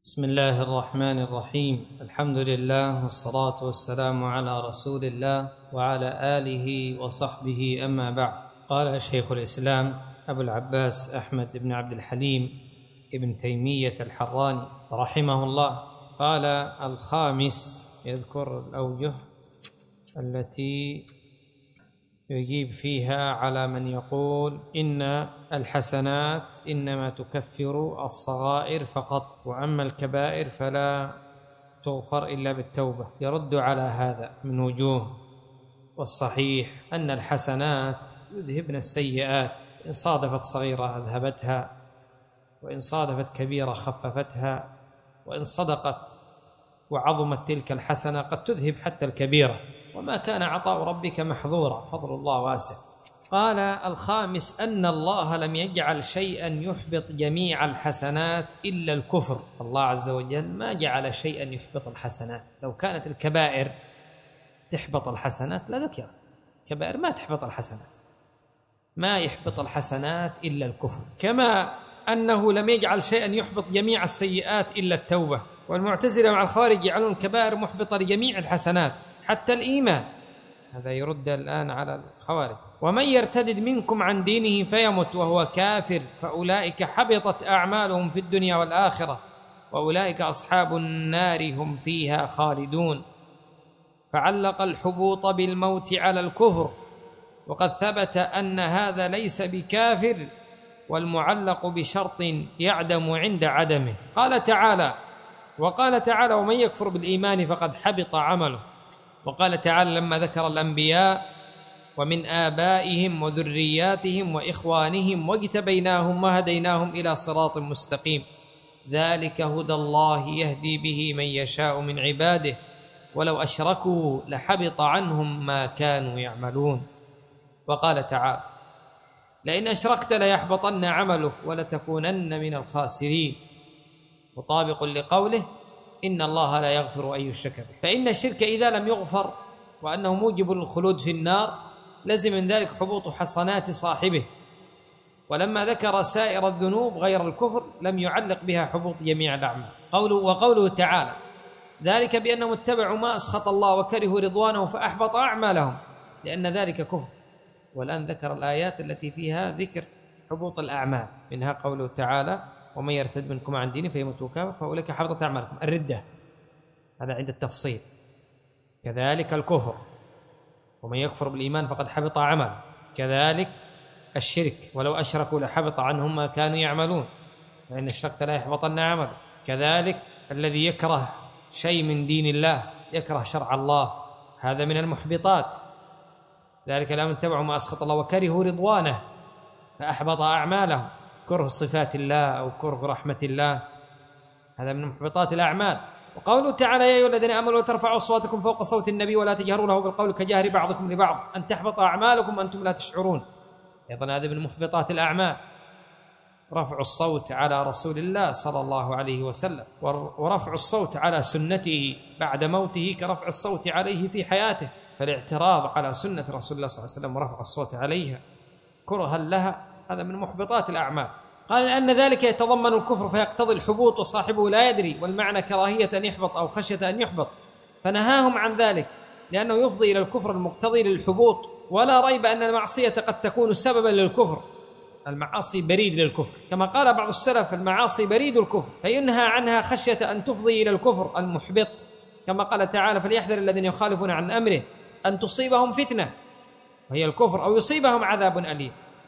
بسم الله الرحمن الرحيم. الحمد لله والصلاة والسلام على رسول الله وعلى آله وصحبه، أما بعد. قال شيخ الإسلام أبو العباس أحمد بن عبد الحليم ابن تيمية الحراني رحمه الله، قال: الخامس، يذكر الأوجه التي يجيب فيها على من يقول إن الحسنات إنما تكفر الصغائر فقط، وأما الكبائر فلا تغفر إلا بالتوبة. يرد على هذا من وجوه، والصحيح أن الحسنات يذهبن السيئات، إن صادفت صغيرة أذهبتها، وإن صادفت كبيرة خففتها، وإن صدقت وعظمت تلك الحسنة قد تذهب حتى الكبيرة، وما كان عطاء ربك محظورا، فضل الله واسع. قال: الخامس أن الله لم يجعل شيئا يحبط جميع الحسنات إلا الكفر. الله عز وجل ما جعل شيئا يحبط الحسنات. لو كانت الكبائر تحبط الحسنات لذكرت. كبائر ما تحبط الحسنات، ما يحبط الحسنات إلا الكفر. كما أنه لم يجعل شيئا يحبط جميع السيئات إلا التوبة. والمعتزلة مع الخوارج يجعلون الكبائر محبطة لجميع الحسنات حتى الإيمان. هذا يرد الآن على الخوارج. ومن يرتدد منكم عن دينه فيمت وهو كافر فأولئك حبطت أعمالهم في الدنيا والآخرة وأولئك أصحاب النار هم فيها خالدون. فعلق الحبوط بالموت على الكفر، وقد ثبت أن هذا ليس بكافر، والمعلق بشرط يعدم عند عدمه. قال تعالى: وقال تعالى: ومن يكفر بالإيمان فقد حبط عمله. وقال تعالى لما ذكر الأنبياء: ومن آبائهم وذرياتهم وإخوانهم واجتبيناهم وهديناهم إلى صراط مستقيم، ذلك هدى الله يهدي به من يشاء من عباده ولو أشركوا لحبط عنهم ما كانوا يعملون. وقال تعالى: لئن أشركت ليحبطن عملك ولتكونن من الخاسرين، مطابق لقوله: إن الله لا يغفر أن يشرك به. فإن الشرك إذا لم يغفر وأنه موجب للخلود في النار لزم من ذلك حبوط حسنات صاحبه. ولما ذكر سائر الذنوب غير الكفر لم يعلق بها حبوط جميع الأعمال. وقوله تعالى: ذلك بأنهم اتبعوا ما أسخط الله وكرهوا رضوانه فأحبط أعمالهم، لأن ذلك كفر. والآن ذكر الآيات التي فيها ذكر حبوط الأعمال، منها قوله تعالى: ومن يرتد منكم عن دينه فيمت كافر فأولئك حبطت أعمالهم. الردة هذا عند التفصيل. كذلك الكفر، ومن يكفر بالإيمان فقد حبط عمله. كذلك الشرك، ولو أشركوا لحبط عنهم ما كانوا يعملون، فإن الشرك لا يحبطن عمله. كذلك الذي يكره شيء من دين الله، يكره شرع الله، هذا من المحبطات. ذلك لم اتبعوا ما أسخط الله وكرهوا رضوانه فأحبط أعمالهم. كره صفات الله أو كره رحمة الله هذا من محبطات الأعمال. وقوله تعالى: يا أيها الذين آمنوا لا ترفعوا أصواتكم فوق صوت النبي ولا تجهروا له بالقول كجهر بعضكم لبعض أن تحبط أعمالكم وأنتم لا تشعرون. أيضا هذا من محبطات الأعمال، رفع الصوت على رسول الله صلى الله عليه وسلم، ورفع الصوت على سنته بعد موته كرفع الصوت عليه في حياته. فالاعتراض على سنة رسول الله صلى الله عليه وسلم ورفع الصوت عليها كرها لها هذا من محبطات الأعمال. قال: لأن ذلك يتضمن الكفر فيقتضي الحبوط وصاحبه لا يدري، والمعنى كراهية أن يحبط أو خشية أن يحبط، فنهاهم عن ذلك لأنه يفضي إلى الكفر المقتضي للحبوط. ولا ريب أن المعصية قد تكون سببا للكفر. المعاصي بريد للكفر، كما قال بعض السلف: المعاصي بريد الكفر، فينهى عنها خشية أن تفضي إلى الكفر المحبط، كما قال تعالى: فليحذر الذين يخالفون عن أمره أن تصيبهم فتنة وهي الكفر أو يصيبهم عذاب أليم.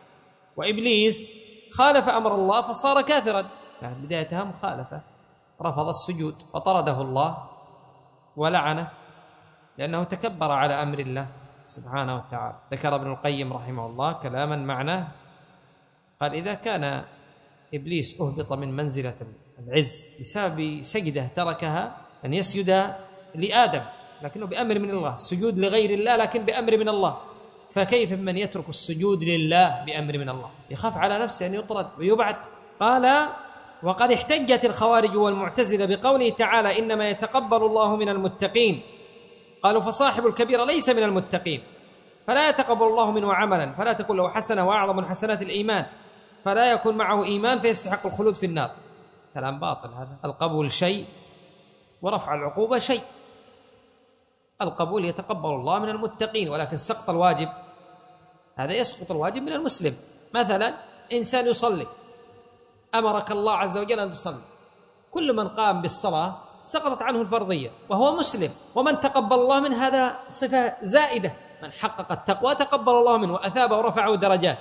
وإبليس خالف أمر الله فصار كافرا، كانت بدايتها مخالفة، رفض السجود فطرده الله ولعنه لأنه تكبر على أمر الله سبحانه وتعالى. ذكر ابن القيم رحمه الله كلاما معناه، قال: إذا كان إبليس أهبط من منزلة العز بسبب سجدة تركها أن يسجد لآدم لكنه بأمر من الله، السجود لغير الله لكن بأمر من الله، فكيف من يترك السجود لله بأمر من الله؟ يخاف على نفسه أن يطرد ويبعد. قال: وقد احتجت الخوارج والمعتزلة بقوله تعالى: إنما يتقبل الله من المتقين. قالوا: فصاحب الكبيرة ليس من المتقين فلا يتقبل الله منه عملا، فلا تكون له حسنة وأعظم من حسنات الإيمان، فلا يكون معه إيمان فيستحق الخلود في النار. كلام باطل هذا. القبول شيء ورفع العقوبة شيء. القبول يتقبل الله من المتقين، ولكن سقط الواجب هذا يسقط الواجب من المسلم. مثلا إنسان يصلي، أمرك الله عز وجل أن تصلي، كل من قام بالصلاة سقطت عنه الفرضية وهو مسلم، ومن تقبل الله منه هذا صفة زائدة، من حقق التقوى تقبل الله منه وأثابه ورفعه درجات.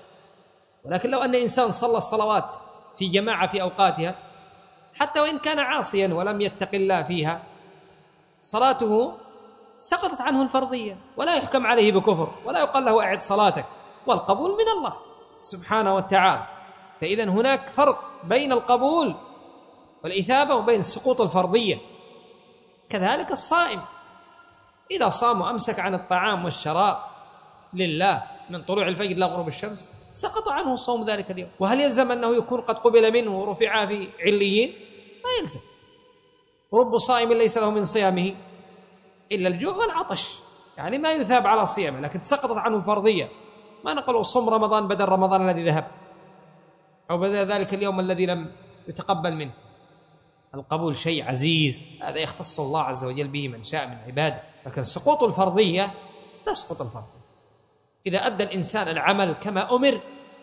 ولكن لو أن إنسان صلى الصلوات في جماعة في أوقاتها حتى وإن كان عاصيا ولم يتق الله فيها، صلاته سقطت عنه الفرضية ولا يحكم عليه بكفر ولا يقال له أعد صلاتك، والقبول من الله سبحانه وتعالى. فإذا هناك فرق بين القبول والإثابة وبين سقوط الفرضية. كذلك الصائم إذا صام وأمسك عن الطعام والشراب لله من طلوع الفجر إلى غروب الشمس سقط عنه صوم ذلك اليوم. وهل يلزم أنه يكون قد قبل منه ورفع في عليين؟ ما يلزم. رب صائم ليس له من صيامه إلا الجوع والعطش، يعني ما يثاب على صيامه، لكن سقطت عنه الفرضية. ما نقول صم رمضان بدل رمضان الذي ذهب أو بدل ذلك اليوم الذي لم يتقبل منه. القبول شيء عزيز، هذا يختص الله عز وجل به من شاء من عباده. لكن سقوط الفرضية تسقط الفرضية إذا أدى الإنسان العمل كما أمر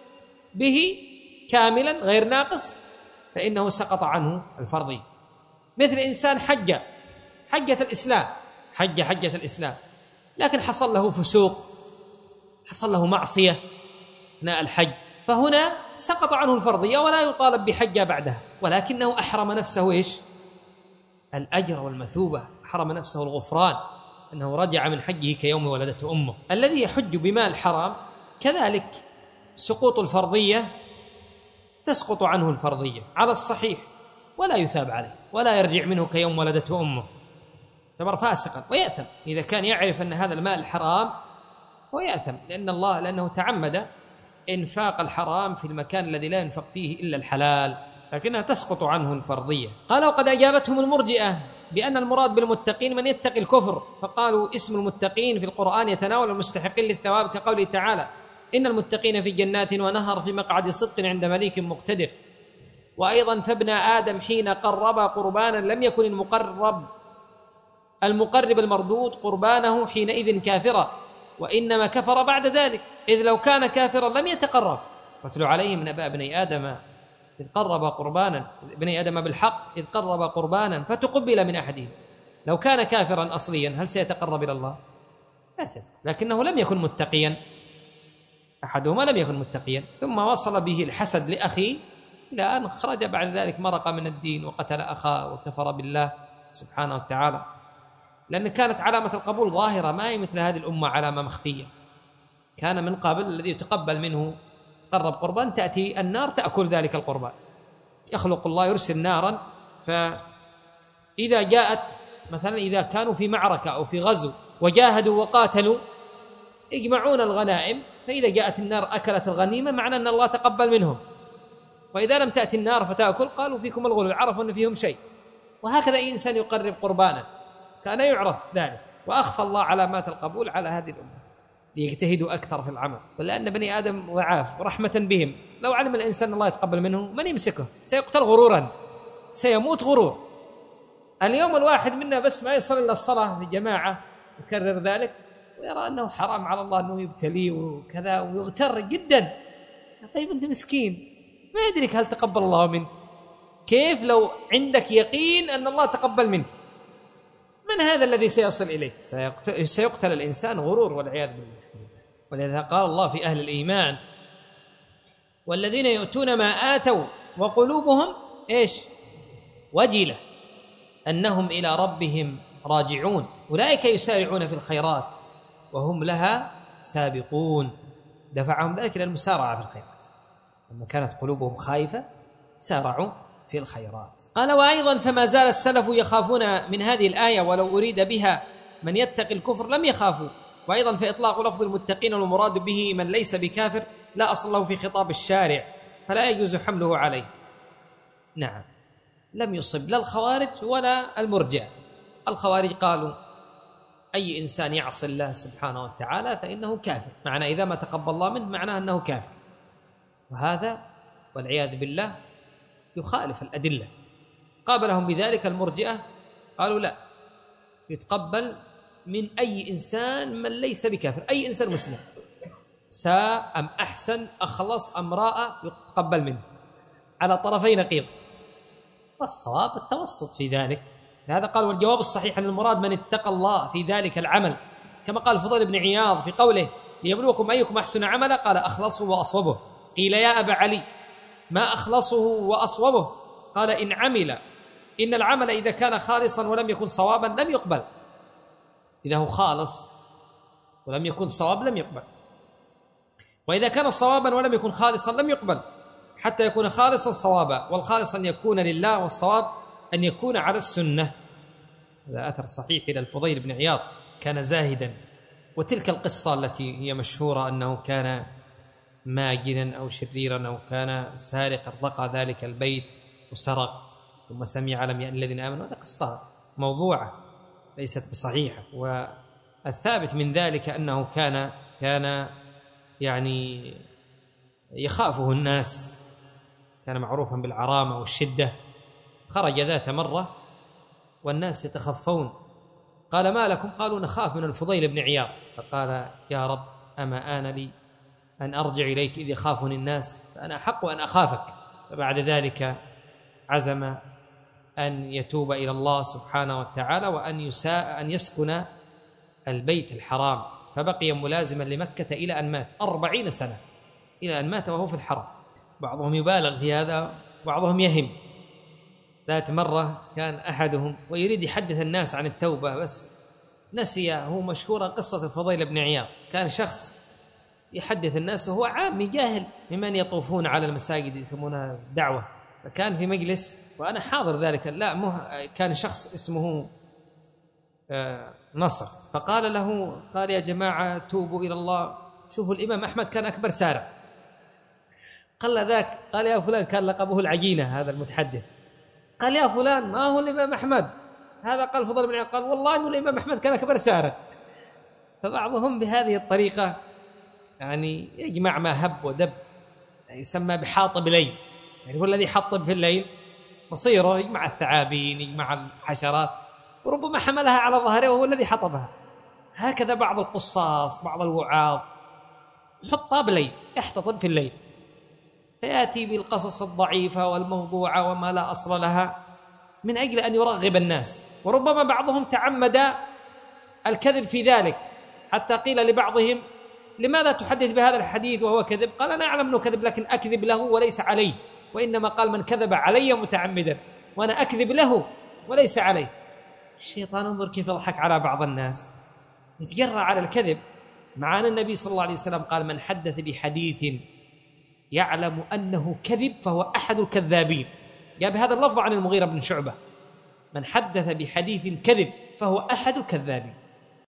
به كاملا غير ناقص فإنه سقط عنه الفرضية. مثل إنسان حجة الإسلام، حجة الإسلام، لكن حصل له فسوق، حصل له معصية أثناء الحج، فهنا سقط عنه الفرضية ولا يطالب بحجة بعدها، ولكنه أحرم نفسه إيش؟ الأجر والمثوبة، أحرم نفسه الغفران، أنه رجع من حجه كيوم ولدته أمه. الذي يحج بمال حرام كذلك سقوط الفرضية تسقط عنه الفرضية على الصحيح ولا يثاب عليه ولا يرجع منه كيوم ولدته أمه، يعتبر فاسقا ويأثم. إذا كان يعرف أن هذا المال حرام هو يأثم، لأنه تعمد إنفاق الحرام في المكان الذي لا ينفق فيه إلا الحلال، لكنها تسقط عنه الفرضية. قال وقد أجابتهم المرجئة بأن المراد بالمتقين من يتقي الكفر، فقالوا اسم المتقين في القرآن يتناول المستحقين للثواب كقوله تعالى إن المتقين في جنات ونهر في مقعد صدق عند مليك مقتدر. وأيضا فابن آدم حين قرب قربانا لم يكن المقرب المردود قربانه حينئذ كافرا، وإنما كفر بعد ذلك، إذ لو كان كافرا لم يتقرب. واتل عليهم نبأ بني آدم إذ قرب قربانا، بني آدم بالحق إذ قرب قربانا فتقبل من أحدهم، لو كان كافرا أصليا هل سيتقرب إلى الله؟ لا سيتقرب، لكنه لم يكن متقيا، أحدهما لم يكن متقيا، ثم وصل به الحسد لأخيه إلى أن خرج بعد ذلك مرق من الدين وقتل أخاه وكفر بالله سبحانه وتعالى، لأن كانت علامة القبول ظاهرة، ما هي مثل هذه الأمة علامة مخفية. كان من قبل الذي يتقبل منه قرب قربان تأتي النار تأكل ذلك القربان، يخلق الله يرسل نارا، فإذا جاءت مثلا إذا كانوا في معركة أو في غزو وجاهدوا وقاتلوا يجمعون الغنائم، فإذا جاءت النار أكلت الغنيمة معنى أن الله تقبل منهم، وإذا لم تأتي النار فتأكل قالوا فيكم الغلو، عرفوا أن فيهم شيء. وهكذا أي إنسان يقرب قربانا كان يعرف ذلك، وأخفى الله علامات القبول على هذه الأمة ليجتهدوا أكثر في العمل، ولأن بني آدم ضعاف ورحمة بهم، لو علم الإنسان الله يتقبل منه من يمسكه؟ سيقتل غرورا، سيموت غرور. اليوم الواحد منا بس ما يصل إلا الصلاة في جماعة يكرر ذلك ويرى أنه حرام على الله أنه يبتليه وكذا ويغتر جدا. طيب أنت مسكين ما يدرك هل تقبل الله منه، كيف لو عندك يقين أن الله تقبل منه؟ من هذا الذي سيصل إليه؟ سيقتل الإنسان غرور والعياذ بالله. ولذا قال الله في أهل الإيمان والذين يؤتون ما آتوا وقلوبهم إيش؟ وجلة أنهم إلى ربهم راجعون، أولئك يسارعون في الخيرات وهم لها سابقون. دفعهم ذلك إلى المسارعة في الخيرات، لما كانت قلوبهم خائفة سارعوا في الخيرات. قال وأيضا فما زال السلف يخافون من هذه الآية، ولو أريد بها من يتقي الكفر لم يخافوا. وأيضا فإطلاق لفظ المتقين والمراد به من ليس بكافر لا أصل له في خطاب الشارع، فلا يجوز حمله عليه. نعم، لم يصب لا الخوارج ولا المرجئة. الخوارج قالوا أي إنسان يعصي الله سبحانه وتعالى فإنه كافر، معنى إذا ما تقبل الله منه معناه أنه كافر، وهذا والعياذ بالله يخالف الأدلة. قابلهم بذلك المرجئة، قالوا لا، يتقبل من أي إنسان من ليس بكافر، أي إنسان مسلم، ساء أم أحسن، أخلص أم راء، يتقبل منه على طرفي نقيض. والصواب التوسط في ذلك. لهذا قال والجواب الصحيح أن المراد من اتقى الله في ذلك العمل، كما قال الفضيل بن عياض في قوله ليبلوكم أيكم أحسن عملا، قال أخلصه وأصوبه. قيل يا أبا علي ما أخلصه وأصوبه؟ قال إن عمل، إن العمل إذا كان خالصا ولم يكن صوابا لم يقبل. إذا هو خالص ولم يكن صواب لم يقبل، وإذا كان صوابا ولم يكن خالصا لم يقبل، حتى يكون خالصا صوابا، والخالص أن يكون لله، والصواب أن يكون على السنة. هذا أثر صحيح إلى الفضيل بن عياض، كان زاهدا. وتلك القصة التي هي مشهورة أنه كان ماجنا أو شريرا أو كان سارقا، رقى ذلك البيت وسرق ثم سمع لم يأن الذين آمنوا، هذه قصة موضوعة ليست بصحيحة. والثابت من ذلك أنه كان يعني يخافه الناس، كان معروفا بالعرامة والشدة. خرج ذات مرة والناس يتخفون، قال ما لكم؟ قالوا نخاف من الفضيل بن عياض. فقال يا رب أما آن لي أن أرجع إليك إذ يخافني الناس، فأنا أحق أن أخافك. فبعد ذلك عزم أن يتوب إلى الله سبحانه وتعالى، وأن أن يسكن البيت الحرام، فبقي ملازما لمكة إلى أن مات 40 سنة، إلى أن مات وهو في الحرم. بعضهم يبالغ في هذا، بعضهم يهم. ذات مرة كان أحدهم ويريد يحدث الناس عن التوبة، بس نسي. هو مشهورة قصة الفضيل بن عياض، كان شخص يحدث الناس وهو عامي جاهل ممن يطوفون على المساجد يسمونها دعوة، فكان في مجلس وأنا حاضر ذلك، كان شخص اسمه نصر، فقال له، قال يا جماعة توبوا إلى الله، شوفوا الإمام أحمد كان أكبر سارع. قال ذاك، قال يا فلان، كان لقبه العجينة هذا المتحدث، قال يا فلان ما هو الإمام أحمد؟ هذا قال فضل بن عياض، قال والله إنه الإمام أحمد كان أكبر سارع. فبعضهم بهذه الطريقة يعني يجمع ما هب ودب، يعني يسمى بحاطب ليل، يعني هو الذي حطب في الليل، مصيره يجمع الثعابين يجمع الحشرات، وربما حملها على ظهره وهو الذي حطبها. هكذا بعض القصاص، بعض الوعاظ، حطاب ليل، يحتطب في الليل، فيأتي بالقصص الضعيفة والموضوعة وما لا أصل لها من أجل أن يرغب الناس. وربما بعضهم تعمد الكذب في ذلك، حتى قيل لبعضهم لماذا تحدث بهذا الحديث وهو كذب؟ قال أنا أعلم أنه كذب، لكن أكذب له وليس عليه، وإنما قال من كذب علي متعمدا، وأنا أكذب له وليس عليه. الشيطان انظر كيف يضحك على بعض الناس، يتجرأ على الكذب، مع أن النبي صلى الله عليه وسلم قال من حدث بحديث يعلم أنه كذب فهو أحد الكذابين. جاء بهذا اللفظ عن المغيرة بن شعبة، من حدث بحديث كذب فهو أحد الكذابين.